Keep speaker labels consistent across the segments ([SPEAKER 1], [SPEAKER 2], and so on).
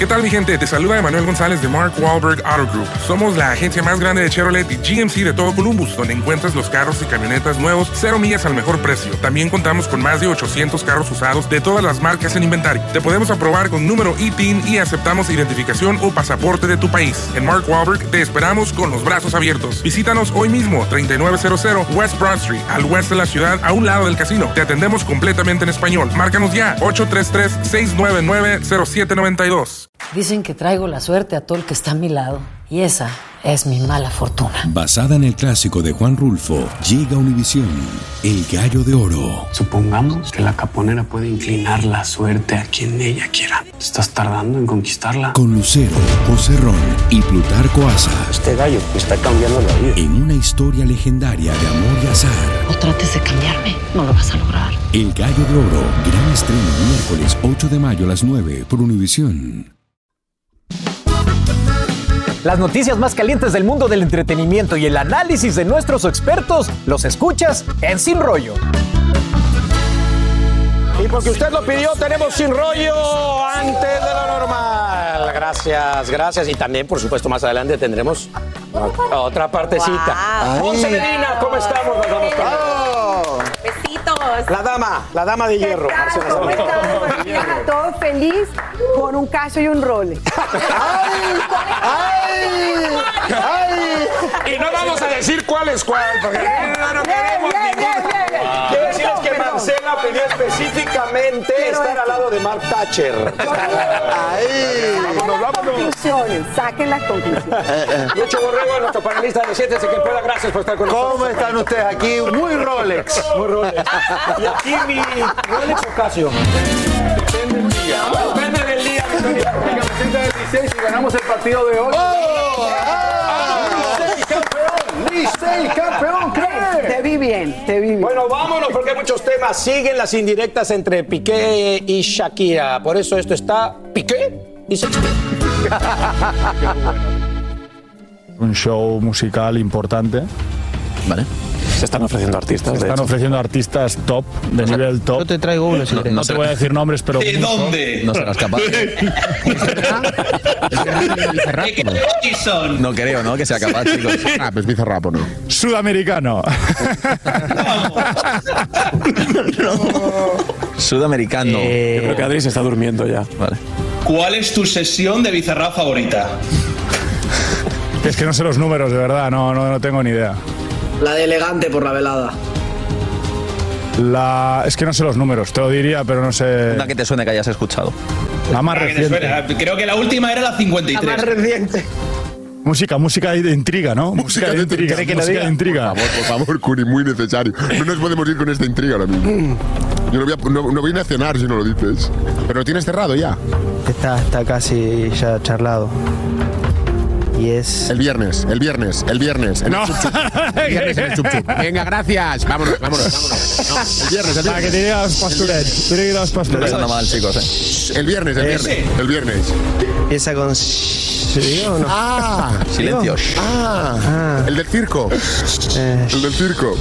[SPEAKER 1] ¿Qué tal, mi gente? Te saluda Emanuel González de Mark Wahlberg Auto Group. Somos la agencia más grande de Chevrolet y GMC de todo Columbus, donde encuentras los carros y camionetas nuevos, 0 millas al mejor precio. También contamos con más de 800 carros usados de todas las marcas en inventario. Te podemos aprobar con número ITIN y aceptamos identificación o pasaporte de tu país. En Mark Wahlberg te esperamos con los brazos abiertos. Visítanos hoy mismo, 3900 West Broad Street, al oeste de la ciudad, a un lado del casino. Te atendemos completamente en español. Márcanos ya, 833-699-0792.
[SPEAKER 2] Dicen que traigo la suerte a todo el que está a mi lado, y esa es mi mala fortuna.
[SPEAKER 3] Basada en el clásico de Juan Rulfo, llega Univisión, El Gallo de Oro.
[SPEAKER 4] Supongamos que la caponera puede inclinar la suerte a quien ella quiera. ¿Estás tardando en conquistarla?
[SPEAKER 3] Con Lucero, José Ron y Plutarco Asa.
[SPEAKER 4] Este gallo me está cambiando la vida.
[SPEAKER 3] En una historia legendaria de amor y azar.
[SPEAKER 2] No trates de cambiarme, no lo vas a lograr.
[SPEAKER 3] El Gallo de Oro, gran estreno miércoles 8 de mayo a las 9 por Univisión.
[SPEAKER 5] Las noticias más calientes del mundo del entretenimiento y el análisis de nuestros expertos los escuchas en Sin Rollo.
[SPEAKER 6] Y porque usted lo pidió, tenemos Sin Rollo antes de lo normal. Gracias. Y también, por supuesto, más adelante tendremos otra partecita.
[SPEAKER 7] Wow.
[SPEAKER 6] Monse Medina, ¿cómo estamos? Nos vamos con
[SPEAKER 7] Besitos.
[SPEAKER 6] la dama de hierro.
[SPEAKER 8] ¿Cómo están? Todos feliz con un caso y un role.
[SPEAKER 6] Y no vamos a decir cuál es cuál, porque no queremos ninguno. Quiero decirles que Marcela pidió específicamente estar al lado de Mark Thatcher. Vámonos.
[SPEAKER 8] Conclusiones, saquen las conclusiones.
[SPEAKER 6] Lucho Borrego, nuestro panelista de Siéntese que pueda. Gracias por estar con nosotros.
[SPEAKER 9] ¿Cómo están ustedes aquí? Muy Rolex.
[SPEAKER 6] Y aquí mi Rolex Ocasio. Depende del día.
[SPEAKER 9] Y ganamos el partido de hoy. ¡Licey campeón!
[SPEAKER 8] Te vi bien.
[SPEAKER 6] Bueno, vámonos porque hay muchos temas. Siguen las indirectas entre Piqué y Shakira. Por eso esto está Piqué y Shakira.
[SPEAKER 10] Un show musical importante.
[SPEAKER 6] Vale. Se están ofreciendo artistas.
[SPEAKER 10] Se están ofreciendo artistas top, de nivel top.
[SPEAKER 11] Yo te traigo uno, si
[SPEAKER 10] No te voy a decir nombres, pero...
[SPEAKER 11] ¿De dónde? No serás capaz. No creo, ¿no? Que sea capaz, chicos.
[SPEAKER 10] Pues Bizarrap, ¿no? Sudamericano.
[SPEAKER 11] Sudamericano.
[SPEAKER 6] Yo creo que Adri se está durmiendo ya.
[SPEAKER 11] Vale.
[SPEAKER 12] ¿Cuál es tu sesión de Bizarrap favorita?
[SPEAKER 10] Es que no sé los números, de verdad, no tengo ni idea.
[SPEAKER 13] La de Elegante por la velada.
[SPEAKER 10] Es que no sé los números, te lo diría, pero no sé.
[SPEAKER 11] Una que te suene que hayas escuchado.
[SPEAKER 10] La más reciente.
[SPEAKER 12] Creo que la última era la 53.
[SPEAKER 13] La más reciente.
[SPEAKER 10] Música de intriga, ¿no? Música de intriga. Música de intriga.
[SPEAKER 14] Por favor, Curi, muy necesario. No nos podemos ir con esta intriga ahora mismo. Yo no voy a cenar si no lo dices. Pero lo tienes cerrado ya.
[SPEAKER 15] Está casi ya charlado. Y es...
[SPEAKER 14] El viernes.
[SPEAKER 15] No.
[SPEAKER 14] El viernes en el Chup Chup. Venga, gracias. Vámonos. No, el viernes.
[SPEAKER 10] Para que te diga los pasturet.
[SPEAKER 11] No pasa nada mal, chicos.
[SPEAKER 14] El viernes.
[SPEAKER 15] Empieza con... ¿Sí o no?
[SPEAKER 11] Silencios.
[SPEAKER 14] El del circo. El del circo.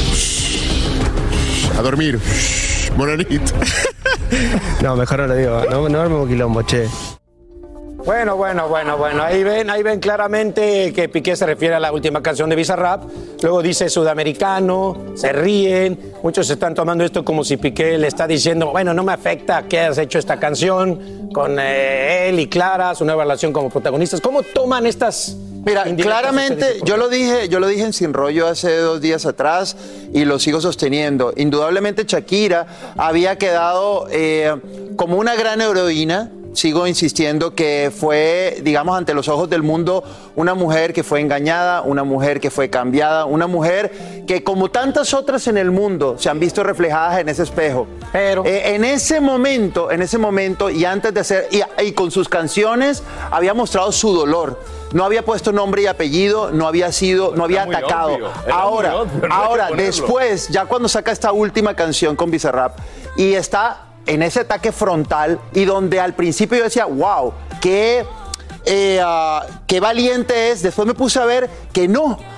[SPEAKER 14] A dormir. Bonanit.
[SPEAKER 15] No, mejor no lo digo. No armemos quilombo, che.
[SPEAKER 6] Bueno. Ahí ven claramente que Piqué se refiere a la última canción de Bizarrap. Luego dice sudamericano, se ríen. Muchos están tomando esto como si Piqué le está diciendo, bueno, no me afecta que hayas hecho esta canción con él y Clara, su nueva relación como protagonistas. ¿Cómo toman estas?
[SPEAKER 9] Mira, claramente, yo lo dije en Sin Rollo hace 2 días atrás y lo sigo sosteniendo. Indudablemente Shakira había quedado como una gran heroína. Sigo insistiendo que fue, digamos, ante los ojos del mundo, una mujer que fue engañada, una mujer que fue cambiada, una mujer que, como tantas otras en el mundo, se han visto reflejadas en ese espejo. Pero en ese momento, y antes de hacer, y con sus canciones, había mostrado su dolor. No había puesto nombre y apellido, no había atacado. Ahora, después, ya cuando saca esta última canción con Bizarrap, y está en ese ataque frontal, y donde al principio yo decía, wow, qué valiente es. Después me puse a ver que no,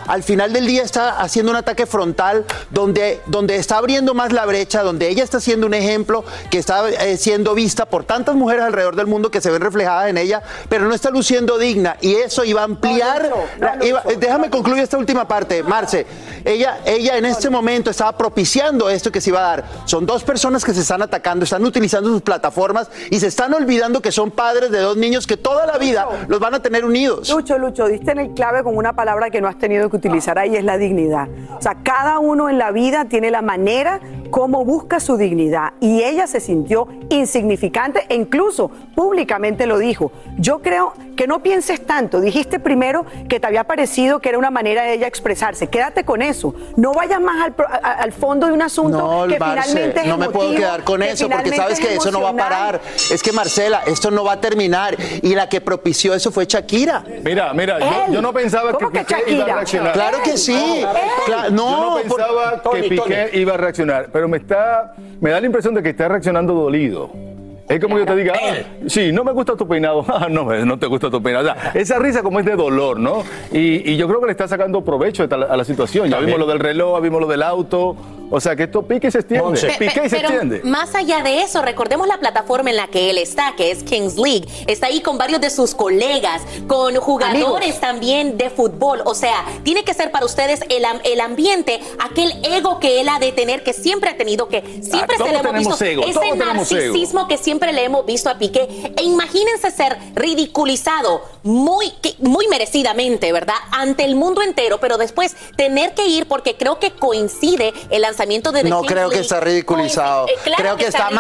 [SPEAKER 9] al final del día está haciendo un ataque frontal donde está abriendo más la brecha, donde ella está siendo un ejemplo que está siendo vista por tantas mujeres alrededor del mundo que se ven reflejadas en ella, pero no está luciendo digna, y eso iba a ampliar. Déjame concluir esta última parte, Marce. Ella en este momento estaba propiciando esto que se iba a dar. Son dos personas que se están atacando, están utilizando sus plataformas y se están olvidando que son padres de dos niños que toda la vida los van a tener unidos.
[SPEAKER 8] Lucho, diste en el clave con una palabra que no has tenido que utilizar ahí, es la dignidad. O sea, cada uno en la vida tiene la manera como busca su dignidad, y ella se sintió insignificante e incluso públicamente lo dijo. Yo creo que no pienses tanto. Dijiste primero que te había parecido que era una manera de ella expresarse. Quédate con eso. No vayas más al fondo de un asunto que
[SPEAKER 9] Marce,
[SPEAKER 8] finalmente es
[SPEAKER 9] no me puedo quedar con eso, porque sabes que eso no va a parar. Es que, Marcela, esto no va a terminar, y la que propició eso fue Shakira.
[SPEAKER 16] Mira, yo no pensaba que Piqué iba a reaccionar.
[SPEAKER 9] Claro que sí.
[SPEAKER 16] Yo no pensaba que Piqué iba a reaccionar, pero me da la impresión de que está reaccionando dolido. Es como que yo te diga, sí, no me gusta tu peinado. No te gusta tu peinado. O sea, esa risa como es de dolor, ¿no? Y yo creo que le está sacando provecho a la situación. Ya vimos lo del reloj, vimos lo del auto. O sea, que esto pique y se extiende.
[SPEAKER 7] Pero más allá de eso, recordemos la plataforma en la que él está, que es Kings League. Está ahí con varios de sus colegas, con jugadores también de fútbol. O sea, tiene que ser para ustedes el ambiente, aquel ego que él ha de tener, que siempre ha tenido, que siempre se le hemos visto. Ese narcisismo que siempre le hemos visto a Piqué. E imagínense ser ridiculizado muy merecidamente, ¿verdad? Ante el mundo entero, pero después tener que ir, porque creo que coincide el lanzamiento de The
[SPEAKER 9] No
[SPEAKER 7] Kings
[SPEAKER 9] creo que
[SPEAKER 7] League.
[SPEAKER 9] está ridiculizado.
[SPEAKER 7] Claro
[SPEAKER 9] creo que está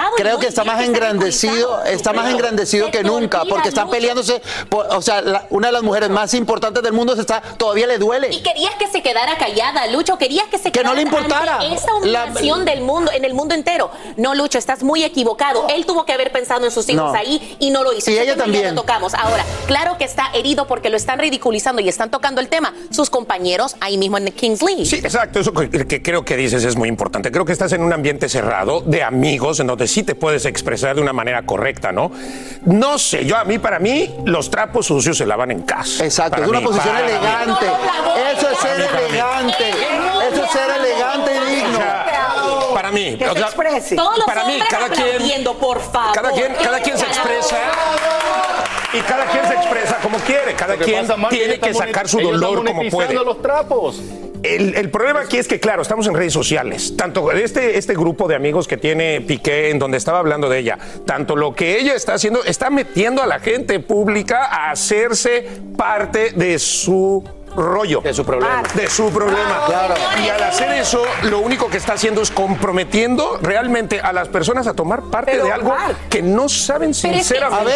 [SPEAKER 9] más engrandecido, que nunca, porque están peleándose. Una de las mujeres más importantes del mundo todavía le duele.
[SPEAKER 7] Y querías que se quedara callada, Lucho, querías que se quedara
[SPEAKER 9] no le importara
[SPEAKER 7] ante esa humillación del mundo, en el mundo entero. No, Lucho, estás muy equivocado. Él tuvo que haber pensado en sus hijos ahí y no lo hizo.
[SPEAKER 9] Y ella también.
[SPEAKER 7] Lo tocamos. Ahora, claro que está herido porque lo están ridiculizando y están tocando el tema sus compañeros ahí mismo en Kings League.
[SPEAKER 6] Sí, exacto. Eso que creo que dices es muy importante. Creo que estás en un ambiente cerrado de amigos en donde sí te puedes expresar de una manera correcta, ¿no? No sé, para mí, los trapos sucios se lavan en casa.
[SPEAKER 9] Exacto, es una posición elegante. Eso es ser elegante. Eso es ser elegante y digno.
[SPEAKER 6] Para mí,
[SPEAKER 8] que se exprese.
[SPEAKER 7] Todos los
[SPEAKER 6] para mí,
[SPEAKER 7] hombres aplaudiendo, por favor.
[SPEAKER 6] Cada quien se expresa. Y cada quien se expresa como quiere. Cada quien tiene que sacar su dolor como puede.
[SPEAKER 16] Los trapos.
[SPEAKER 6] El problema aquí es que, claro, estamos en redes sociales. Tanto este grupo de amigos que tiene Piqué, en donde estaba hablando de ella, tanto lo que ella está haciendo, está metiendo a la gente pública a hacerse parte de su rollo.
[SPEAKER 9] De su problema.
[SPEAKER 6] Claro. Y al hacer eso, lo único que está haciendo es comprometiendo realmente a las personas a tomar parte de algo que no saben sinceramente.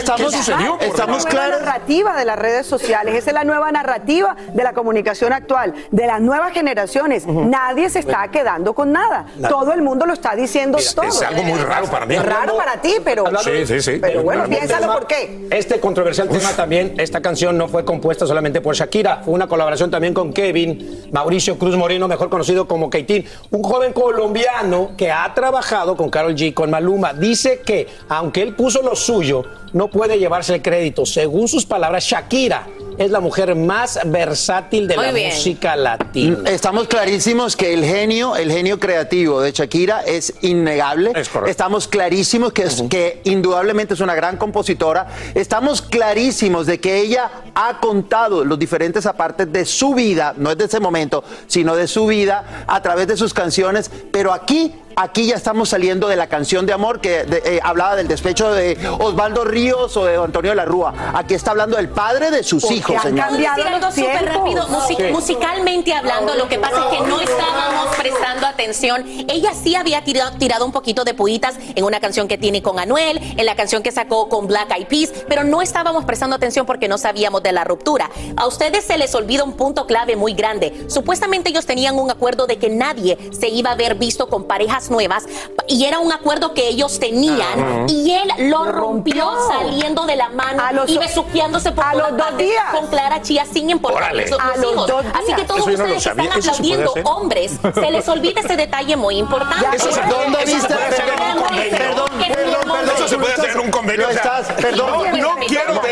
[SPEAKER 8] Estamos claros. La narrativa de las redes sociales, esa es la nueva narrativa de la comunicación actual, de las nuevas generaciones. Nadie se está quedando con nada. Todo el mundo lo está diciendo todo.
[SPEAKER 6] Es algo muy raro para mí.
[SPEAKER 8] Es raro para ti, pero...
[SPEAKER 6] Sí.
[SPEAKER 8] Pero bueno, piénsalo por qué.
[SPEAKER 6] Este controversial tema también, esta canción no fue compuesta solamente por Shakira, fue una colaboración también con Kevin Mauricio Cruz Moreno, mejor conocido como Keitín, un joven colombiano que ha trabajado con Karol G, con Maluma. Dice que, aunque él puso lo suyo, no puede llevarse el crédito. Según sus palabras, Shakira es la mujer más versátil de la música latina.
[SPEAKER 9] Estamos clarísimos que el genio creativo de Shakira es innegable.
[SPEAKER 6] Es correcto.
[SPEAKER 9] Estamos clarísimos que indudablemente es una gran compositora. Estamos clarísimos de que ella ha contado los diferentes apartes de su vida, no es de ese momento, sino de su vida a través de sus canciones. Pero aquí ya estamos saliendo de la canción de amor que hablaba del despecho de Osvaldo Ríos o de Antonio de la Rúa. Aquí está hablando del padre de sus hijos.
[SPEAKER 7] ¿Puedo decir algo súper rápido? Musicalmente hablando, lo que pasa es que no estábamos prestando atención. Ella sí había tirado un poquito de puitas en una canción que tiene con Anuel, en la canción que sacó con Black Eyed Peas, pero no estábamos prestando atención porque no sabíamos de la ruptura. A ustedes se les olvida un punto clave muy grande. Supuestamente ellos tenían un acuerdo de que nadie se iba a ver visto con parejas nuevas, y era un acuerdo que ellos tenían, y él lo rompió saliendo de la mano y besuqueándose por todas partes con Clara Chía sin importarle sus hijos. Así que todos ustedes que están aplaudiendo hombres, se les olvida ese detalle muy importante.
[SPEAKER 9] ¿Dónde viste?
[SPEAKER 6] Perdón. Eso se puede hacer en un convenio.
[SPEAKER 9] No
[SPEAKER 6] quiero verte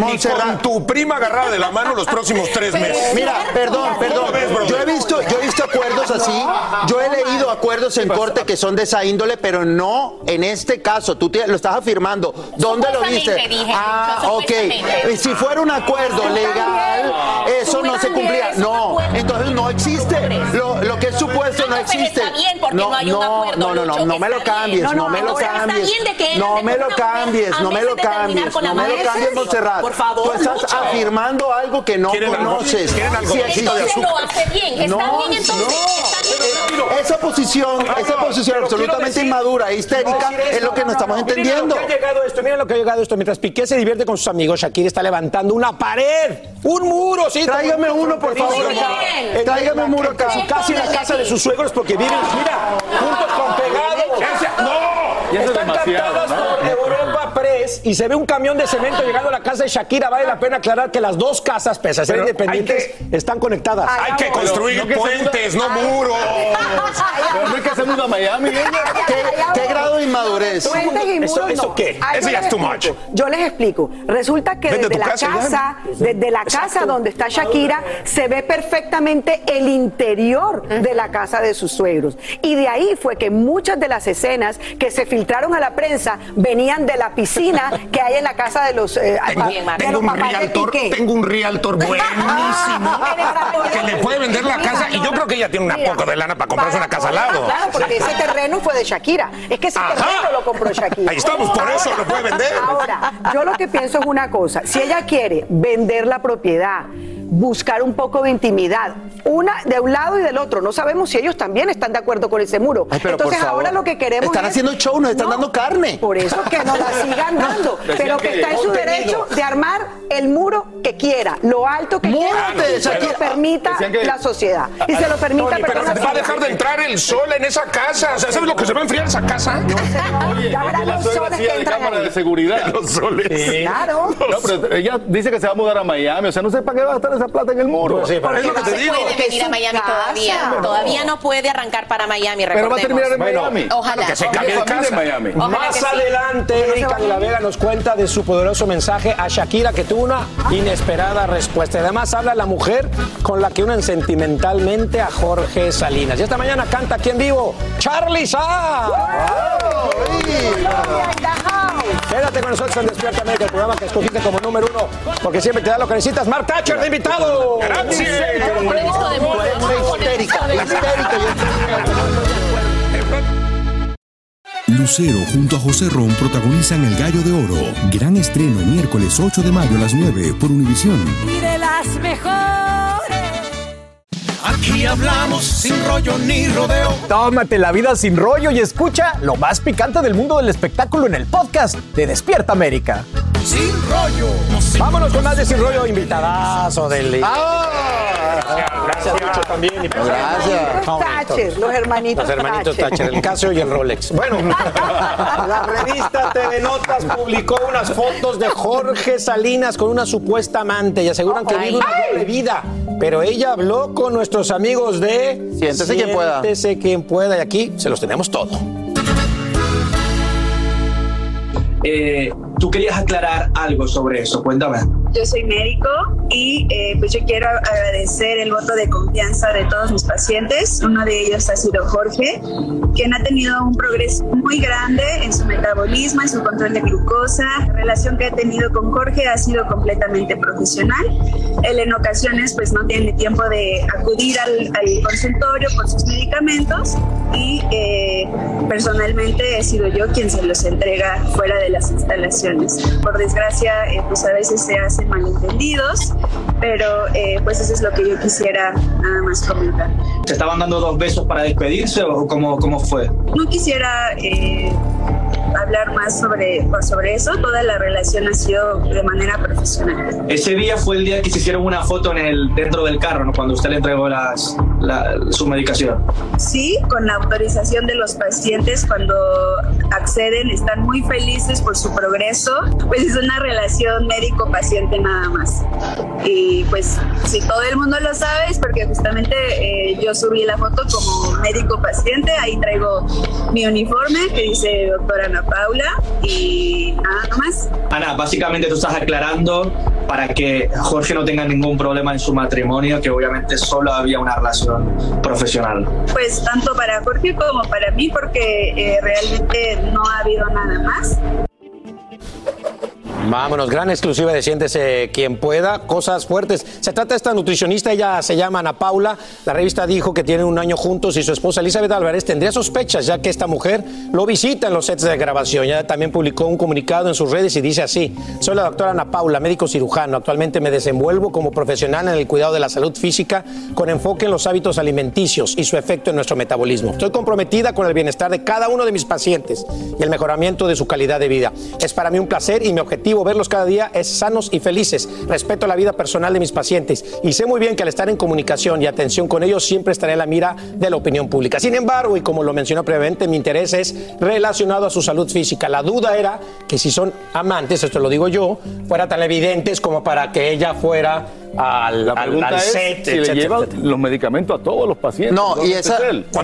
[SPEAKER 9] Montserrat.
[SPEAKER 17] con tu prima agarrada de la mano los próximos 3 meses.
[SPEAKER 9] Mira, perdón. Yo he visto acuerdos así. Yo he leído acuerdos en corte que son de esa índole, pero no en este caso. Tú lo estás afirmando. ¿Dónde lo viste? Ok. Si fuera un acuerdo legal, eso no se cumplía. No, entonces no existe. Lo que es supuesto no existe. No me lo cambies, no me lo cambies. No me lo cambies, Montserrat.
[SPEAKER 7] Por favor,
[SPEAKER 9] tú estás afirmando algo que no conoces.
[SPEAKER 7] Entonces lo hace bien. Está bien, entonces.
[SPEAKER 9] Esa posición absolutamente inmadura e histérica es lo que no estamos entendiendo.
[SPEAKER 6] Miren lo que ha llegado esto. Mientras Piqué se divierte con sus amigos, Shakira está levantando una pared, un muro. Sí,
[SPEAKER 9] tráigame uno, por favor. Tráigame un muro acá.
[SPEAKER 6] Casi en la casa de sus suegros porque viven, mira, juntos con pegados. Están captadas por Europa Press y se ve un camión de cemento llegando a la casa de Shakira. Vale la pena aclarar que las dos casas, pese a ser independientes, están conectadas.
[SPEAKER 17] Hay que construir puentes, no muros.
[SPEAKER 16] Pero no hay que hacer una Miami.
[SPEAKER 9] ¿Qué grado de inmadurez?
[SPEAKER 8] Puentes y muros,
[SPEAKER 17] ¿Eso qué? Eso ya es too much.
[SPEAKER 8] Yo les explico. Resulta que desde la casa donde está Shakira se ve perfectamente el interior de la casa de sus suegros. Y de ahí fue que muchas de las escenas que se filtraron a la prensa venían de la piscina que hay en la casa de los
[SPEAKER 17] Tengo un realtor buenísimo que le puede vender la casa y yo creo que ella tiene una poco de lana para comprarse una casa al lado.
[SPEAKER 8] Claro, porque ese terreno fue de Shakira. Es que ese terreno lo compró Shakira.
[SPEAKER 17] Ahí estamos, por eso lo puede vender.
[SPEAKER 8] Ahora, yo lo que pienso es una cosa. Si ella quiere vender la propiedad, buscar un poco de intimidad, una de un lado y del otro, no sabemos si ellos también están de acuerdo con ese muro. Entonces ahora lo que queremos
[SPEAKER 9] están haciendo show, nos están dando carne.
[SPEAKER 8] Por eso que nos la sigan dando, pero que está en su derecho de armar el muro que quiera, lo alto que quiera, y se lo permita la sociedad. Y se lo permita.
[SPEAKER 17] Pero va a dejar de entrar el sol en esa casa. O sea, ¿sabes lo que se va a enfriar esa casa?
[SPEAKER 8] No sé, ya verán los soles que entran
[SPEAKER 16] cámara
[SPEAKER 8] ahí.
[SPEAKER 16] de seguridad.
[SPEAKER 17] Los soles.
[SPEAKER 8] Sí. Claro.
[SPEAKER 16] No, pero ella dice que se va a mudar a Miami. O sea, no sé para qué va a estar esa plata en el muro.
[SPEAKER 6] Pues sí,
[SPEAKER 17] es lo que te digo.
[SPEAKER 7] Puede venir a Miami todavía no puede arrancar para Miami,
[SPEAKER 16] Pero va a terminar en
[SPEAKER 6] Bueno,
[SPEAKER 16] Miami.
[SPEAKER 7] Ojalá.
[SPEAKER 17] Que se cambie de casa.
[SPEAKER 16] En Miami.
[SPEAKER 6] Más adelante, Erika de la Vega nos cuenta de su poderoso mensaje a Shakira, que tuvo una inesperada respuesta. Además, habla la mujer con la que unen sentimentalmente a Jorge Salinas. Y esta mañana canta aquí en vivo Charly Sa. Quédate con nosotros en Despierta América, el programa que escogiste como número 1, porque siempre te da lo que necesitas. Mark Thatcher de invitado.
[SPEAKER 17] Gracias.
[SPEAKER 3] Lucero junto a José Ron protagonizan El Gallo de Oro. Gran estreno miércoles 8 de mayo a las 9 por Univisión.
[SPEAKER 18] Y de las mejores.
[SPEAKER 19] Aquí hablamos sin rollo ni rodeo.
[SPEAKER 5] Tómate la vida sin rollo y escucha lo más picante del mundo del espectáculo en el podcast de Despierta América.
[SPEAKER 19] Sin rollo.
[SPEAKER 6] Vámonos con más de Sin Rollo, invitadazo del... Gracias mucho también.
[SPEAKER 9] Gracias.
[SPEAKER 8] Thatcher, los hermanitos
[SPEAKER 6] Thatcher, el Casio y el Rolex. Bueno, la revista TV Notas publicó unas fotos de Jorge Salinas con una supuesta amante y aseguran que vive una doble vida. Pero ella habló con nuestros amigos de...
[SPEAKER 9] Siéntese quien pueda.
[SPEAKER 6] Siéntese quien pueda. Y aquí se los tenemos todo.
[SPEAKER 12] Tú querías aclarar algo sobre eso, cuéntame.
[SPEAKER 20] Yo soy médico y pues yo quiero agradecer el voto de confianza de todos mis pacientes. Uno de ellos ha sido Jorge, quien ha tenido un progreso muy grande en su metabolismo, en su control de glucosa. La relación que he tenido con Jorge ha sido completamente profesional. Él en ocasiones pues no tiene tiempo de acudir al consultorio por sus medicamentos y personalmente he sido yo quien se los entrega fuera de las instalaciones. Por desgracia, pues a veces se hacen malentendidos, pero pues eso es lo que yo quisiera nada más comentar.
[SPEAKER 12] ¿Se estaban dando 2 besos para despedirse o cómo fue?
[SPEAKER 20] No quisiera hablar más sobre eso. Toda la relación ha sido de manera profesional.
[SPEAKER 12] Ese día fue el día que se hicieron una foto dentro del carro, ¿no? Cuando usted le entregó su medicación.
[SPEAKER 20] Sí, con la autorización de los pacientes, cuando acceden están muy felices por su progreso. Pues es una relación médico-paciente nada más. Y pues si todo el mundo lo sabe es porque justamente yo subí la foto como médico-paciente. Ahí traigo mi uniforme que dice doctora Ana Paula y nada más.
[SPEAKER 12] Ana, básicamente tú estás aclarando para que Jorge no tenga ningún problema en su matrimonio, que obviamente solo había una relación profesional.
[SPEAKER 20] Pues tanto para Jorge como para mí, porque realmente no ha habido nada más.
[SPEAKER 6] Vámonos, gran exclusiva de Siéntese Quien Pueda, cosas fuertes. Se trata de esta nutricionista, ella se llama Ana Paula. La revista dijo que tienen 1 año juntos y su esposa Elizabeth Álvarez tendría sospechas, ya que esta mujer lo visita en los sets de grabación. Ella también publicó un comunicado en sus redes y dice así: soy la doctora Ana Paula, médico cirujano. Actualmente me desenvuelvo como profesional en el cuidado de la salud física con enfoque en los hábitos alimenticios y su efecto en nuestro metabolismo. Estoy comprometida con el bienestar de cada uno de mis pacientes y el mejoramiento de su calidad de vida. Es para mí un placer y mi objetivo verlos cada día es sanos y felices. Respeto la vida personal de mis pacientes y sé muy bien que al estar en comunicación y atención con ellos siempre estaré en la mira de la opinión pública. Sin embargo, y como lo mencionó previamente, mi interés es relacionado a su salud física. La duda era que si son amantes, esto lo digo yo, fuera tan evidentes como para que ella fuera al set,
[SPEAKER 16] si le lleva los medicamentos a todos los pacientes.
[SPEAKER 9] No, y esa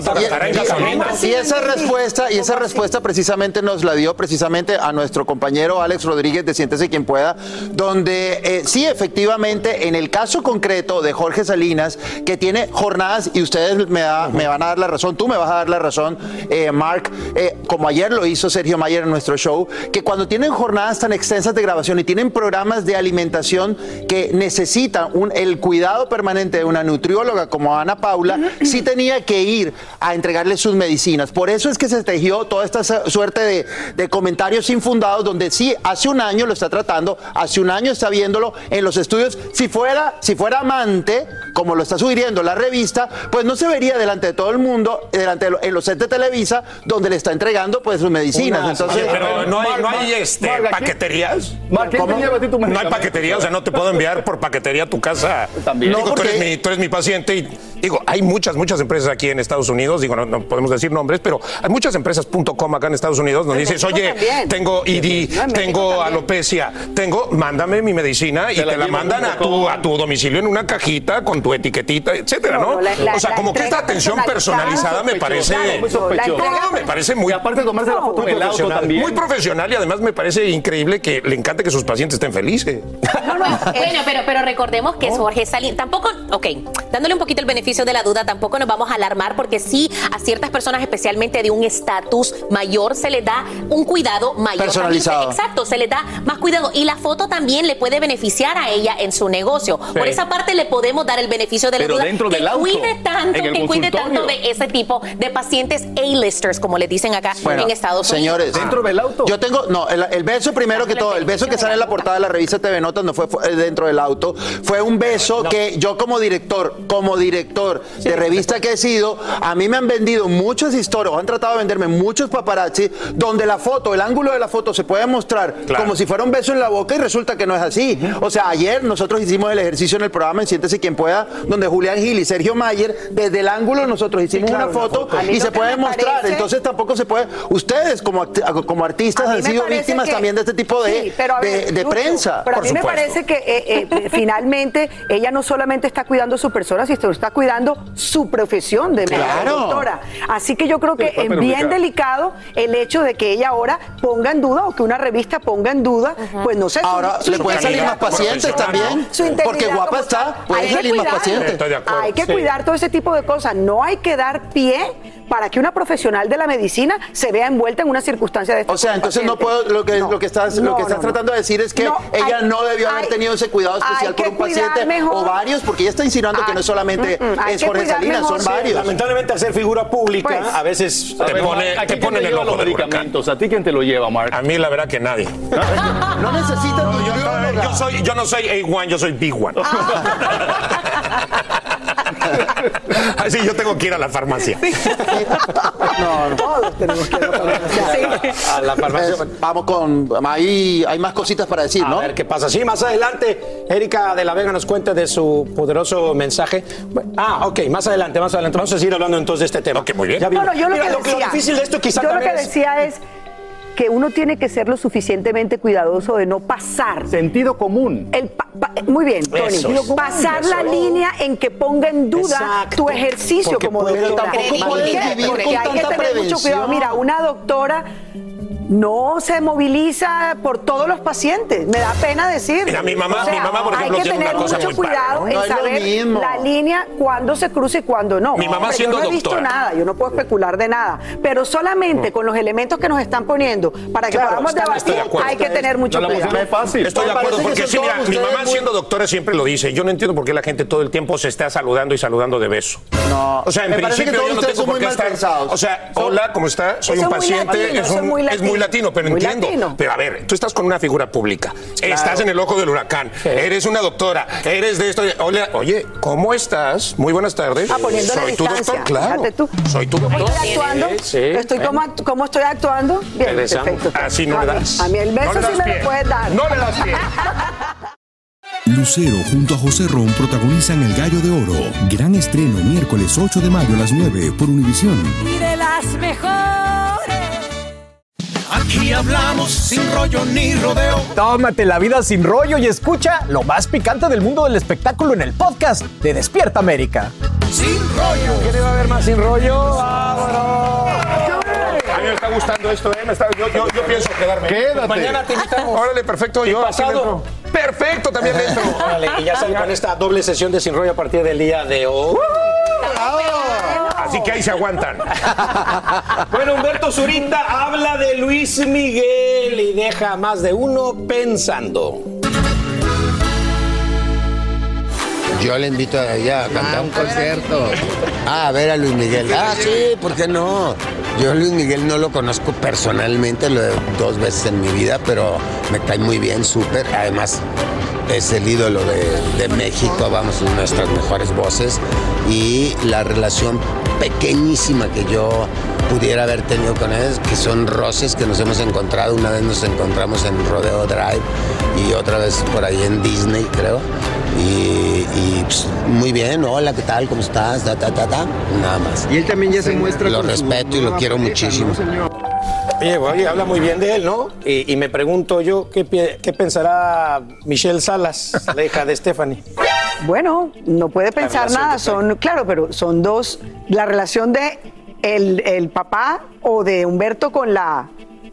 [SPEAKER 9] respuesta precisamente nos la dio precisamente a nuestro compañero Alex Rodríguez de Siéntese Quien Pueda, donde sí, efectivamente, en el caso concreto de Jorge Salinas, que tiene jornadas, y ustedes me van a dar la razón, tú me vas a dar la razón, Mark, como ayer lo hizo Sergio Mayer en nuestro show, que cuando tienen jornadas tan extensas de grabación y tienen programas de alimentación que necesitan el cuidado permanente de una nutrióloga como Ana Paula, sí tenía que ir a entregarle sus medicinas. Por eso es que se tejió toda esta suerte de comentarios infundados, donde sí, hace 1 año lo está tratando, hace 1 año está viéndolo en los estudios. Si fuera amante, como lo está sugiriendo la revista, pues no se vería delante de todo el mundo, en los sets de Televisa, donde le está entregando pues sus medicinas. Entonces,
[SPEAKER 17] pero no hay paqueterías.
[SPEAKER 16] ¿Cómo?
[SPEAKER 17] No hay paquetería, o sea, no te puedo enviar por paquetería a tu casa.
[SPEAKER 16] También.
[SPEAKER 17] Digo, tú eres mi paciente y digo, hay muchas empresas aquí en Estados Unidos, digo, no podemos decir nombres, pero hay muchas empresas .com acá en Estados Unidos donde dices, oye, tengo ED, tengo alopecia, mándame mi medicina y te la mandan a tu domicilio en una cajita con tu etiquetita, etcétera, ¿no? O sea, como que esta atención personalizada me parece muy,
[SPEAKER 16] aparte de tomarse la foto del auto también,
[SPEAKER 17] muy profesional, y además me parece increíble que le encante que sus pacientes estén felices.
[SPEAKER 7] Bueno, pero recordemos que Jorge Salinas, tampoco, dándole un poquito el beneficio de la duda, tampoco nos vamos a alarmar, porque sí, a ciertas personas, especialmente de un estatus mayor, se les da un cuidado mayor.
[SPEAKER 9] Personalizado.
[SPEAKER 7] Exacto, se les da más cuidado, y la foto también le puede beneficiar a ella en su negocio. Sí. Por esa parte le podemos dar el beneficio de la duda,
[SPEAKER 16] dentro del auto,
[SPEAKER 7] que cuide tanto de ese tipo de pacientes A-listers, como les dicen acá en Estados Unidos.
[SPEAKER 9] Señores,
[SPEAKER 16] dentro del auto.
[SPEAKER 9] Yo tengo, el beso primero que todo, el beso que sale en la portada de la revista TV Notas no fue dentro del auto, fue un beso que yo como director de revista que he sido, a mí me han vendido muchas historias, han tratado de venderme muchos paparazzi, donde la foto, el ángulo de la foto se puede mostrar como si fuera un beso en la boca, y resulta que no es así. O sea, ayer nosotros hicimos el ejercicio en el programa en Siéntese Quien Pueda, donde Julián Gil y Sergio Mayer, desde el ángulo nosotros hicimos una foto y se puede mostrar. Entonces tampoco se puede. Ustedes como artistas han sido víctimas también de este tipo de prensa.
[SPEAKER 8] Pero a mí me parece que finalmente ella no solamente está cuidando su persona, sino está cuidando su profesión de doctora. Así que yo creo que es bien delicado el hecho de que ella ahora ponga en duda, o que una revista ponga en duda, pues no sé.
[SPEAKER 9] Ahora le pueden salir más pacientes también, porque guapa está, pueden salir más pacientes.
[SPEAKER 8] Hay que cuidar todo ese tipo de cosas. No hay que dar pie para que una profesional de la medicina se vea envuelta en una circunstancia de esta.
[SPEAKER 9] O sea, entonces no puedo, lo que estás tratando de decir es que ella no debió haber tenido ese cuidado especial por un paciente o varios, porque ella está insinuando que no solamente es Jorge Salinas, son varios.
[SPEAKER 6] Lamentablemente, al ser figura pública, a veces
[SPEAKER 17] te ponen el ojo
[SPEAKER 16] los medicamentos. ¿A ti quién te lo lleva, Mark?
[SPEAKER 17] A mí la verdad que nadie.
[SPEAKER 9] No necesitas.
[SPEAKER 17] Yo no soy A1, yo soy B1. Así yo tengo que ir a la farmacia.
[SPEAKER 8] No, todos tenemos que ir a la farmacia.
[SPEAKER 9] A la farmacia. Vamos hay más cositas para decir, ¿no?
[SPEAKER 6] A ver qué pasa. Sí, más adelante, Erika de la Vega nos cuenta de su poderoso mensaje. Más adelante. Vamos a seguir hablando entonces de este tema.
[SPEAKER 17] Ok, muy bien.
[SPEAKER 8] Yo lo
[SPEAKER 6] difícil de esto quizá
[SPEAKER 8] lo que decía es que uno tiene que ser lo suficientemente cuidadoso de no pasar.
[SPEAKER 16] Sentido común.
[SPEAKER 8] Muy bien, Tony. Pasar la línea en que ponga en duda tu ejercicio como doctora.
[SPEAKER 9] Tampoco puedes vivir con
[SPEAKER 8] hay que
[SPEAKER 9] tanta
[SPEAKER 8] tener mucho cuidado. Mira, una doctora no se moviliza por todos los pacientes. Me da pena decir.
[SPEAKER 17] Mira, mi mamá, por ejemplo,
[SPEAKER 8] hay que
[SPEAKER 17] tiene
[SPEAKER 8] tener
[SPEAKER 17] una cosa
[SPEAKER 8] mucho
[SPEAKER 17] muy
[SPEAKER 8] cuidado
[SPEAKER 17] padre, ¿no?
[SPEAKER 8] en saber la línea, cuándo se cruza y cuándo no.
[SPEAKER 17] Mi mamá siendo
[SPEAKER 8] yo no he visto
[SPEAKER 17] doctora.
[SPEAKER 8] nada, yo no puedo especular de nada, pero solamente con los elementos que nos están poniendo para que podamos debatir, hay que tener mucho cuidado.
[SPEAKER 16] Es fácil.
[SPEAKER 17] Estoy de acuerdo, porque sí, mira, mi mamá
[SPEAKER 9] muy...
[SPEAKER 17] siendo doctora siempre lo dice. Yo no entiendo por qué la gente todo el tiempo se está saludando y saludando de beso.
[SPEAKER 9] No,
[SPEAKER 17] o sea, en
[SPEAKER 9] me parece
[SPEAKER 17] principio
[SPEAKER 9] que
[SPEAKER 17] yo no
[SPEAKER 9] todos
[SPEAKER 17] tengo por qué
[SPEAKER 9] ustedes son muy
[SPEAKER 17] estar.
[SPEAKER 9] mal pensados.
[SPEAKER 17] O sea, hola, ¿cómo está? Soy
[SPEAKER 8] Eso
[SPEAKER 17] un
[SPEAKER 8] es muy
[SPEAKER 17] paciente,
[SPEAKER 8] latino, eso
[SPEAKER 17] es muy latino, pero
[SPEAKER 8] muy
[SPEAKER 17] entiendo.
[SPEAKER 8] latino.
[SPEAKER 17] Pero a ver, tú estás con una figura pública, estás en el ojo del huracán, eres una doctora, eres de esto. Hola, oye, ¿cómo estás? Muy buenas tardes.
[SPEAKER 8] Poniéndole
[SPEAKER 17] Soy tu
[SPEAKER 8] distancia.
[SPEAKER 17] doctor, claro.
[SPEAKER 8] Fíjate tú.
[SPEAKER 17] Soy tu
[SPEAKER 8] ¿Cómo
[SPEAKER 17] doctor.
[SPEAKER 8] estoy actuando?
[SPEAKER 17] Sí.
[SPEAKER 8] ¿Cómo estoy actuando? Bien, perfecto.
[SPEAKER 17] Así no le das.
[SPEAKER 8] A mí el beso
[SPEAKER 17] No le das
[SPEAKER 8] sí me
[SPEAKER 17] pie.
[SPEAKER 8] lo puedes dar.
[SPEAKER 17] No le das pie.
[SPEAKER 3] Lucero junto a José Ron protagonizan El Gallo de Oro. Gran estreno miércoles 8 de mayo a las 9 por Univisión.
[SPEAKER 19] Y de las mejores. Aquí hablamos sin rollo ni rodeo.
[SPEAKER 5] Tómate la vida sin rollo y escucha lo más picante del mundo del espectáculo en el podcast de Despierta América.
[SPEAKER 19] Sin rollo.
[SPEAKER 5] ¿Quién va a ver más sin rollo?
[SPEAKER 17] A mí me está gustando esto, yo pienso quedarme.
[SPEAKER 16] Quédate.
[SPEAKER 6] Mañana te invitamos.
[SPEAKER 17] Órale, perfecto, yo aquí
[SPEAKER 6] pasado.
[SPEAKER 17] dentro. Perfecto, también dentro.
[SPEAKER 6] Órale, y ya sale con esta doble sesión de Sin Rollo a partir del día de hoy.
[SPEAKER 17] Así que ahí se aguantan.
[SPEAKER 6] Bueno, Humberto Zurita habla de Luis Miguel y deja a más de uno pensando.
[SPEAKER 18] Yo le invito a ella a cantar un concierto. A ver a Luis Miguel. Sí, ¿por qué no? Yo a Luis Miguel no lo conozco personalmente, lo he 2 veces en mi vida, pero me cae muy bien, súper. Además, es el ídolo de México, vamos, nuestras mejores voces. Y la relación pequeñísima que yo pudiera haber tenido con él, que son roces que nos hemos encontrado. Una vez nos encontramos en Rodeo Drive y otra vez por ahí en Disney, creo. Y pues, muy bien, hola, ¿qué tal? ¿Cómo estás? Nada más.
[SPEAKER 15] Y él también ya se muestra.
[SPEAKER 18] Lo respeto y lo quiero muchísimo.
[SPEAKER 6] Oye, habla muy bien de él, ¿no? Y me pregunto yo, ¿qué pensará Michelle Salas, la hija de Stephanie?
[SPEAKER 8] Bueno, no puede pensar nada, pero son dos, la relación de el papá o de Humberto con la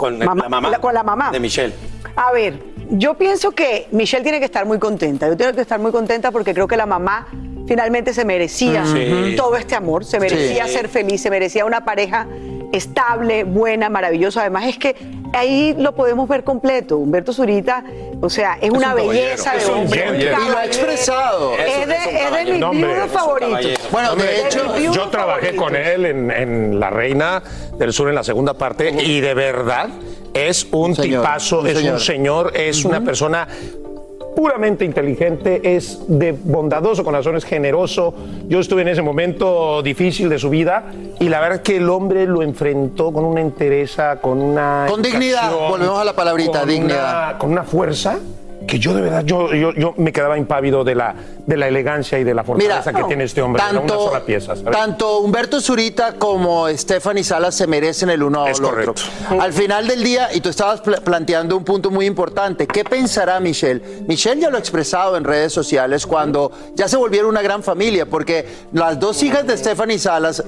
[SPEAKER 8] mamá
[SPEAKER 6] de Michelle.
[SPEAKER 8] A ver, yo pienso que Michelle tiene que estar muy contenta. Yo tengo que estar muy contenta porque creo que la mamá finalmente se merecía todo este amor, se merecía ser feliz, se merecía una pareja estable, buena, maravillosa. Además es que ahí lo podemos ver completo. Humberto Zurita, o sea, es una belleza de hombre.
[SPEAKER 9] Y lo ha expresado.
[SPEAKER 8] Es de mis viudos favoritos.
[SPEAKER 17] Bueno, de hecho, yo trabajé con él en La Reina del Sur en la segunda parte y de verdad es un tipazo, es un señor, es una persona puramente inteligente, es de bondadoso corazón, es generoso. Yo estuve en ese momento difícil de su vida y la verdad que el hombre lo enfrentó con una entereza, con una
[SPEAKER 9] con dignidad, volvemos a la palabrita, dignidad.
[SPEAKER 17] Con una fuerza que yo de verdad, yo me quedaba impávido de la elegancia y de la fortaleza que tiene este hombre. Era una sola pieza, ¿sabes?
[SPEAKER 9] Tanto Humberto Zurita como Stephanie Salas se merecen el uno al otro. Al final del día, y tú estabas planteando un punto muy importante, ¿qué pensará Michelle? Michelle ya lo ha expresado en redes sociales cuando ya se volvieron una gran familia, porque las dos hijas de Stephanie Salas,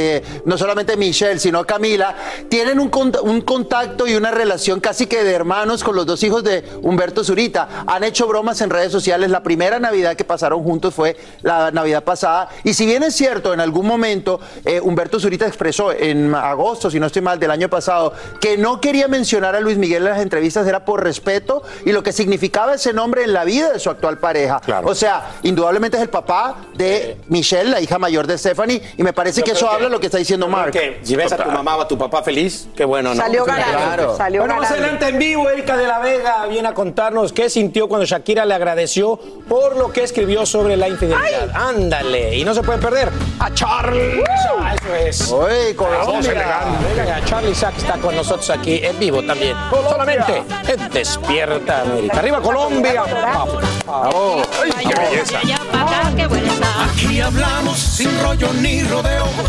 [SPEAKER 9] no solamente Michelle, sino Camila, tienen un contacto y una relación casi que de hermanos con los dos hijos de Humberto Zurita. Han hecho bromas en redes sociales. La primera Navidad que pasaron juntos fue la Navidad pasada. Y si bien es cierto, en algún momento Humberto Zurita expresó en agosto, si no estoy mal, del año pasado, que no quería mencionar a Luis Miguel en las entrevistas, era por respeto y lo que significaba ese nombre en la vida de su actual pareja. Claro. O sea, indudablemente es el papá de Michelle, la hija mayor de Stephanie, y me parece que eso habla de lo que está diciendo Mark.
[SPEAKER 6] Que si ves a tu mamá o a tu papá feliz, qué bueno, ¿no?
[SPEAKER 8] Salió ganando.
[SPEAKER 6] Claro. Bueno, más adelante en vivo, Erika de la Vega viene a contarnos qué sintió cuando Shakira le agradeció por lo que escribió sobre la infidelidad. Ándale, y no se puede perder a Charlie. Eso es.
[SPEAKER 9] Uy, Colombia.
[SPEAKER 6] Venga, Charlie Sack está con nosotros aquí en vivo también. Solamente en Despierta América. Arriba Colombia.
[SPEAKER 17] ¡Qué belleza!
[SPEAKER 19] Aquí hablamos sin rollo ni rodeo.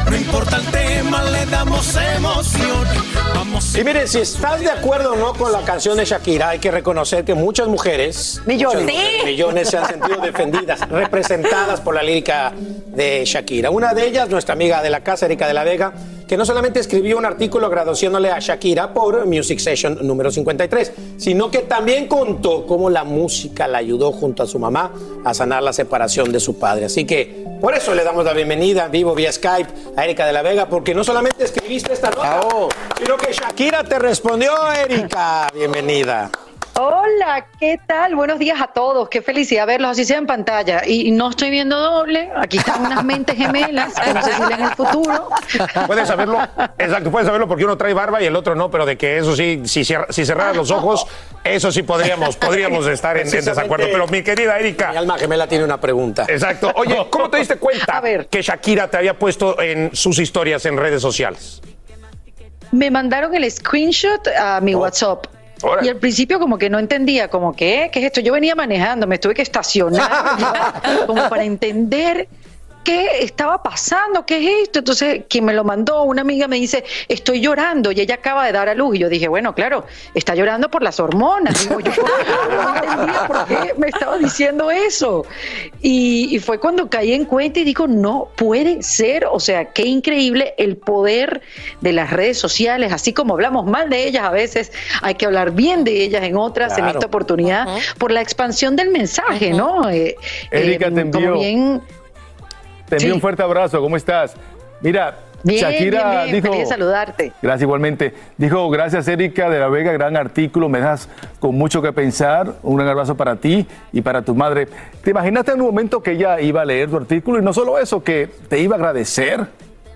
[SPEAKER 19] No importa el tema, le damos emoción. Vamos.
[SPEAKER 6] Y miren, si estás de acuerdo o no con la canción de Shakira, hay que reconocer que muchas mujeres, millones se han sentido defendidas, representadas por la lírica de Shakira. Una de ellas, nuestra amiga de la casa, Erika de la Vega, que no solamente escribió un artículo agradeciéndole a Shakira por Music Session número 53, sino que también contó cómo la música la ayudó junto a su mamá a sanar la separación de su padre. Así que por eso le damos la bienvenida en vivo vía Skype a Erika de la Vega, porque no solamente escribiste esta nota, sino que Shakira te respondió. Erika, bienvenida.
[SPEAKER 21] Hola, ¿qué tal? Buenos días a todos. Qué felicidad verlos, así sea en pantalla. Y no estoy viendo doble. Aquí están unas mentes gemelas que no sé si ven el futuro.
[SPEAKER 17] Puedes saberlo, exacto, puedes saberlo porque uno trae barba y el otro no, pero de que eso sí, si cerraras los ojos, eso sí podríamos estar en desacuerdo. Pero mi querida Erika.
[SPEAKER 6] Mi alma gemela tiene una pregunta.
[SPEAKER 17] Exacto. Oye, ¿cómo te diste cuenta que Shakira te había puesto en sus historias en redes sociales?
[SPEAKER 21] Me mandaron el screenshot a mi WhatsApp. Y al principio como que no entendía, como que, ¿qué es esto? Yo venía manejando, me tuve que estacionar como para entender qué estaba pasando, qué es esto. Entonces, quien me lo mandó, una amiga me dice, estoy llorando, y ella acaba de dar a luz. Y yo dije, bueno, claro, está llorando por las hormonas. Digo, yo no entendía por qué me estaba diciendo eso. Y fue cuando caí en cuenta y digo, no puede ser. O sea, qué increíble el poder de las redes sociales. Así como hablamos mal de ellas a veces, hay que hablar bien de ellas en otras, en esta oportunidad, por la expansión del mensaje, ¿no?
[SPEAKER 16] Erika, te envió. Te envío un fuerte abrazo, ¿cómo estás? Mira,
[SPEAKER 21] bien,
[SPEAKER 16] Shakira
[SPEAKER 21] bien,
[SPEAKER 16] dijo...
[SPEAKER 21] Quería saludarte.
[SPEAKER 16] Gracias, igualmente. Dijo, gracias Erika de la Vega, gran artículo, me dejas con mucho que pensar, un gran abrazo para ti y para tu madre. ¿Te imaginaste en un momento que ella iba a leer tu artículo y no solo eso, que te iba a agradecer?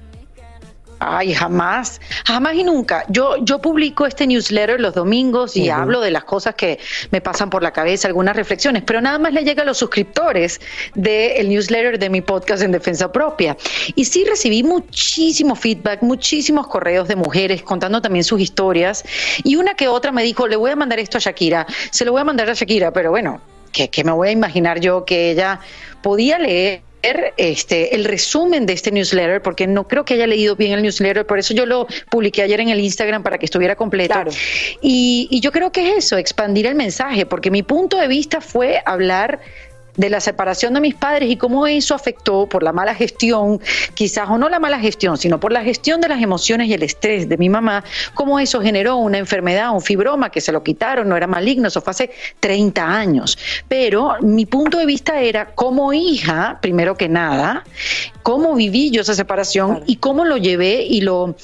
[SPEAKER 21] Ay, jamás y nunca. Yo publico este newsletter los domingos y hablo de las cosas que me pasan por la cabeza, algunas reflexiones, pero nada más le llega a los suscriptores del newsletter de mi podcast En Defensa Propia. Y sí recibí muchísimo feedback, muchísimos correos de mujeres contando también sus historias, y una que otra me dijo, le voy a mandar esto a Shakira, se lo voy a mandar a Shakira, pero bueno, ¿qué me voy a imaginar yo que ella podía leer el resumen de este newsletter, porque no creo que haya leído bien el newsletter, por eso yo lo publiqué ayer en el Instagram para que estuviera completo. Claro. Y yo creo que es eso, expandir el mensaje, porque mi punto de vista fue hablar de la separación de mis padres y cómo eso afectó por la mala gestión, quizás, o no la mala gestión, sino por la gestión de las emociones y el estrés de mi mamá, cómo eso generó una enfermedad, un fibroma, que se lo quitaron, no era maligno, eso fue hace 30 años. Pero mi punto de vista era, como hija, primero que nada, cómo viví yo esa separación y cómo lo llevé y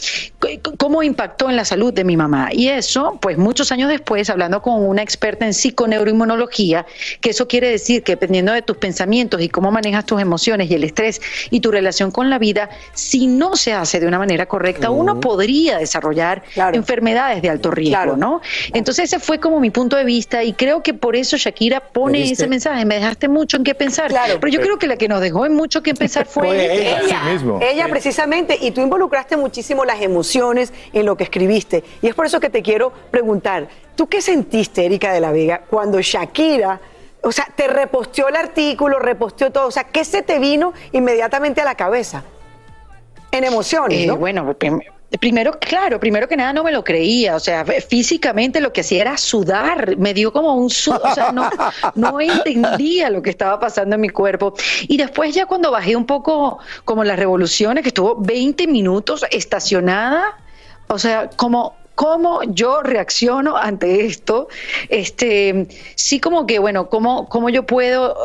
[SPEAKER 21] cómo impactó en la salud de mi mamá. Y eso, pues muchos años después, hablando con una experta en psiconeuroinmunología, que eso quiere decir que dependiendo de tus pensamientos y cómo manejas tus emociones y el estrés y tu relación con la vida, si no se hace de una manera correcta, uno podría desarrollar enfermedades de alto riesgo, ¿no? Entonces ese fue como mi punto de vista, y creo que por eso Shakira pone ese mensaje. Me dejaste mucho en qué pensar, pero yo creo que la que nos dejó en mucho que pensar fue
[SPEAKER 8] ella precisamente, y tú involucraste muchísimo las emociones en lo que escribiste, y es por eso que te quiero preguntar, ¿tú qué sentiste, Erika de la Vega, cuando Shakira, o sea, te reposteó el artículo, reposteó todo, o sea, qué se te vino inmediatamente a la cabeza? En emociones, ¿no?
[SPEAKER 21] Bueno, primero que nada no me lo creía, o sea, físicamente lo que hacía era sudar, me dio como un sudor, o sea, no entendía lo que estaba pasando en mi cuerpo. Y después ya cuando bajé un poco como las revoluciones, que estuvo 20 minutos estacionada, o sea, ¿cómo yo reacciono ante esto? Sí, como que, bueno, ¿cómo yo puedo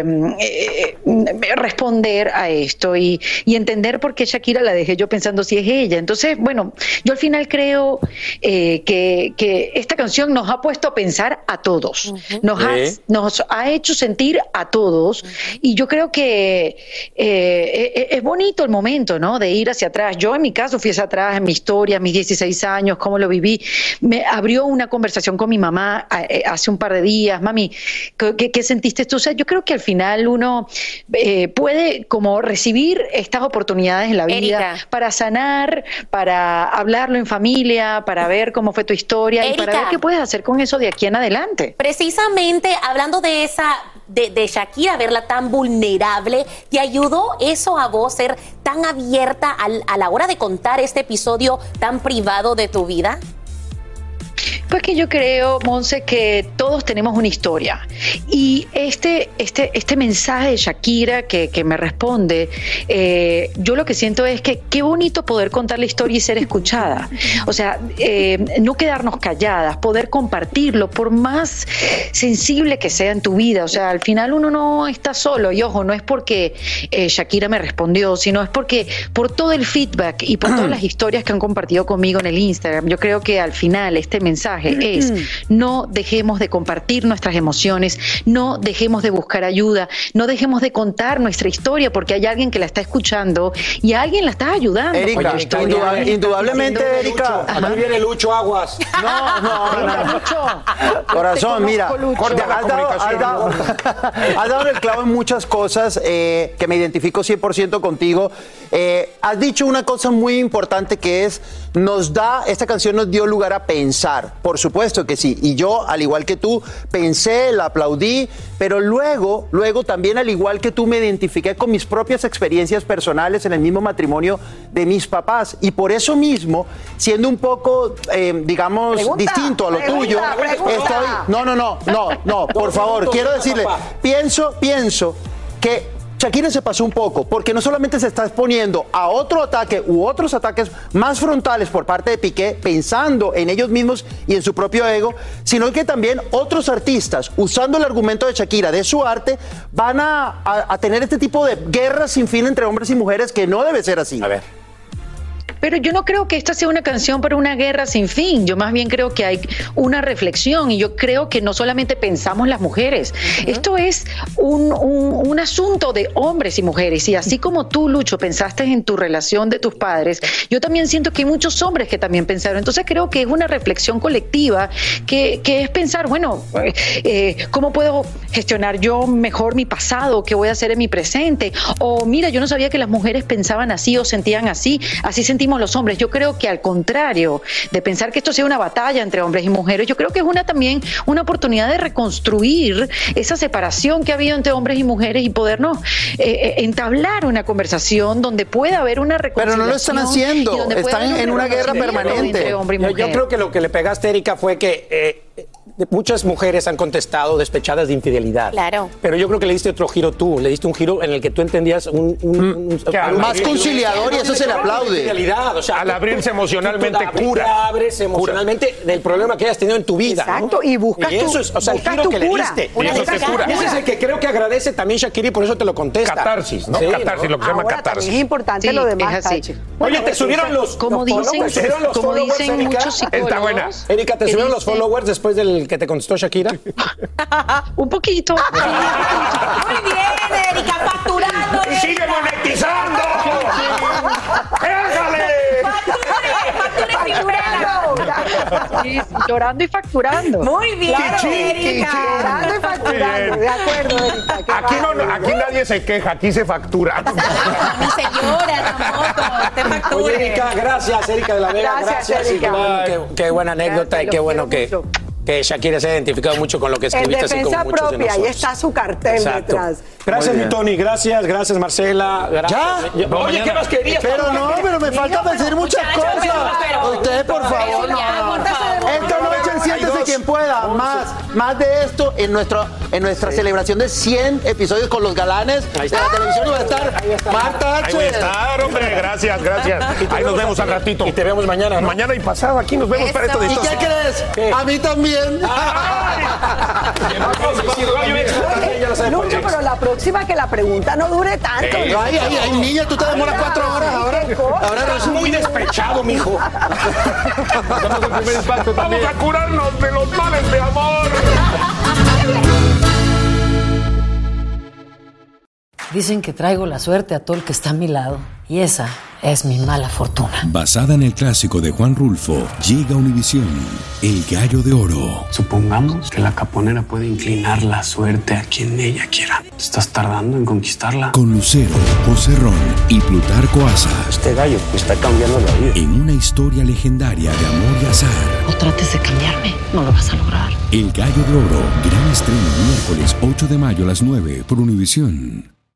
[SPEAKER 21] responder a esto y entender por qué Shakira la dejé yo pensando si es ella? Entonces, bueno, yo al final creo que esta canción nos ha puesto a pensar a todos, nos ha hecho sentir a todos, y yo creo que es bonito el momento, ¿no?, de ir hacia atrás. Yo en mi caso fui hacia atrás, en mi historia, mis 16 años, cómo lo viví. Me abrió una conversación con mi mamá hace un par de días. Mami, ¿qué sentiste tú? O sea, yo creo que al final uno puede como recibir estas oportunidades en la vida, Erika, para sanar, para hablarlo en familia, para ver cómo fue tu historia, Erika, y para ver qué puedes hacer con eso de aquí en adelante.
[SPEAKER 7] Precisamente hablando de esa de Shakira, verla tan vulnerable. ¿Te ayudó eso a vos ser tan abierta a la hora de contar este episodio tan privado de tu vida?
[SPEAKER 21] Pues que yo creo, Monse, que todos tenemos una historia. Y este mensaje de Shakira que me responde, yo lo que siento es que qué bonito poder contar la historia y ser escuchada. O sea, no quedarnos calladas, poder compartirlo, por más sensible que sea en tu vida. O sea, al final uno no está solo. Y ojo, no es porque Shakira me respondió, sino es porque por todo el feedback y por todas las historias que han compartido conmigo en el Instagram, yo creo que al final este mensaje es: no dejemos de compartir nuestras emociones, no dejemos de buscar ayuda, no dejemos de contar nuestra historia, porque hay alguien que la está escuchando y a alguien la está ayudando.
[SPEAKER 9] Erika, indudablemente, Erika.
[SPEAKER 6] Aquí viene Lucho Aguas.
[SPEAKER 21] No.
[SPEAKER 9] Corazón, mira, has dado el clavo en muchas cosas que me identifico 100% contigo. Has dicho una cosa muy importante, que es, esta canción nos dio lugar a pensar. Por supuesto que sí, y yo, al igual que tú, pensé, la aplaudí, pero luego también, al igual que tú, me identifiqué con mis propias experiencias personales en el mismo matrimonio de mis papás, y por eso mismo, siendo un poco, distinto a lo tuyo, estoy... No, por favor, quiero decirle, pienso que Shakira se pasó un poco, porque no solamente se está exponiendo a otro ataque u otros ataques más frontales por parte de Piqué, pensando en ellos mismos y en su propio ego, sino que también otros artistas, usando el argumento de Shakira, de su arte, van a tener este tipo de guerras sin fin entre hombres y mujeres, que no debe ser así.
[SPEAKER 6] A ver.
[SPEAKER 21] Pero yo no creo que esta sea una canción para una guerra sin fin. Yo más bien creo que hay una reflexión, y yo creo que no solamente pensamos las mujeres. Esto es un asunto de hombres y mujeres. Y así como tú, Lucho, pensaste en tu relación de tus padres, yo también siento que hay muchos hombres que también pensaron. Entonces creo que es una reflexión colectiva que es pensar, bueno, ¿cómo puedo gestionar yo mejor mi pasado? ¿Qué voy a hacer en mi presente? O mira, yo no sabía que las mujeres pensaban así o sentían así sentimos los hombres. Yo creo que al contrario de pensar que esto sea una batalla entre hombres y mujeres, yo creo que es también una oportunidad de reconstruir esa separación que ha habido entre hombres y mujeres y podernos entablar una conversación donde pueda haber una reconciliación.
[SPEAKER 9] Pero no lo están haciendo, están en una guerra permanente.
[SPEAKER 6] Yo creo que lo que le pegaste, Erika, fue que muchas mujeres han contestado despechadas de infidelidad.
[SPEAKER 7] Claro.
[SPEAKER 6] Pero yo creo que le diste otro giro tú. Le diste un giro en el que tú entendías
[SPEAKER 9] más conciliador, y eso se le aplaude.
[SPEAKER 6] O sea,
[SPEAKER 17] al abrirse emocionalmente, cura.
[SPEAKER 6] Te abres emocionalmente del problema que hayas tenido en tu vida.
[SPEAKER 8] Exacto, ¿no? Y buscas
[SPEAKER 6] eso es, o sea, el giro que le diste.
[SPEAKER 17] Y eso te cura.
[SPEAKER 6] Ese es el que creo que agradece también Shakira, y por eso te lo contesta.
[SPEAKER 17] Catarsis, ¿no? Sí, catarsis, lo que se llama catarsis.
[SPEAKER 8] Es importante lo demás, Tachi.
[SPEAKER 6] Oye, te subieron los...
[SPEAKER 21] Como dicen muchos psicólogos.
[SPEAKER 17] Está buena.
[SPEAKER 6] Erika, ¿te subieron los followers después del que te contestó Shakira?
[SPEAKER 21] Un poquito.
[SPEAKER 7] Muy bien, Erika, facturando.
[SPEAKER 17] ¡Y sigue monetizando! ¡Déjale!
[SPEAKER 7] ¡Facture figurando!
[SPEAKER 21] Sí, llorando y facturando.
[SPEAKER 7] Muy bien, Erika.
[SPEAKER 8] Llorando y facturando. De acuerdo, Erika.
[SPEAKER 17] Aquí nadie se queja, aquí se factura.
[SPEAKER 7] Ni se llora tampoco. Te factura.
[SPEAKER 6] Oye, Erika, gracias, Erika de la Vega.
[SPEAKER 8] Gracias, Erika.
[SPEAKER 6] Qué buena anécdota, y qué bueno que Shakira se ha identificado mucho con lo que escribiste.
[SPEAKER 8] En defensa
[SPEAKER 6] así como muchos de
[SPEAKER 8] propia, ahí
[SPEAKER 6] nosotros.
[SPEAKER 8] está su cartel detrás.
[SPEAKER 6] Gracias, mi Tony, gracias, Marcela. Gracias.
[SPEAKER 9] ¿Ya?
[SPEAKER 6] Oye, ¿qué más querías?
[SPEAKER 9] Pero me falta decir muchas cosas. Ustedes, por favor, Esta noche en Siéntese Quien Pueda. Más de esto en nuestra celebración de 100 episodios con los galanes de la televisión. Va a estar Marta H.
[SPEAKER 17] Ahí voy a estar, hombre, gracias. Ahí nos vemos al ratito.
[SPEAKER 6] Y te vemos mañana, ¿no?
[SPEAKER 17] Mañana y pasado, aquí nos vemos para esto de
[SPEAKER 9] ¿Y qué crees?
[SPEAKER 6] ¿Qué?
[SPEAKER 9] A mí también.
[SPEAKER 8] Lucho, pero la próxima, que la pregunta no dure tanto.
[SPEAKER 9] Ay, niña, tú te demoras 4 horas ahora. Ahora
[SPEAKER 6] eres muy despechado, mijo.
[SPEAKER 17] Vamos a curarnos de los males de amor.
[SPEAKER 2] Dicen que traigo la suerte a todo el que está a mi lado. Y esa es mi mala fortuna.
[SPEAKER 3] Basada en el clásico de Juan Rulfo, llega a Univisión, El Gallo de Oro.
[SPEAKER 4] Supongamos que la caponera puede inclinar la suerte a quien ella quiera. ¿Estás tardando en conquistarla?
[SPEAKER 3] Con Lucero, José Ron y Plutarco Asa.
[SPEAKER 4] Este gallo me está cambiando la vida.
[SPEAKER 3] En una historia legendaria de amor y azar.
[SPEAKER 2] No trates de cambiarme, no lo vas a lograr.
[SPEAKER 3] El Gallo de Oro, gran estreno miércoles 8 de mayo a las 9 por Univisión.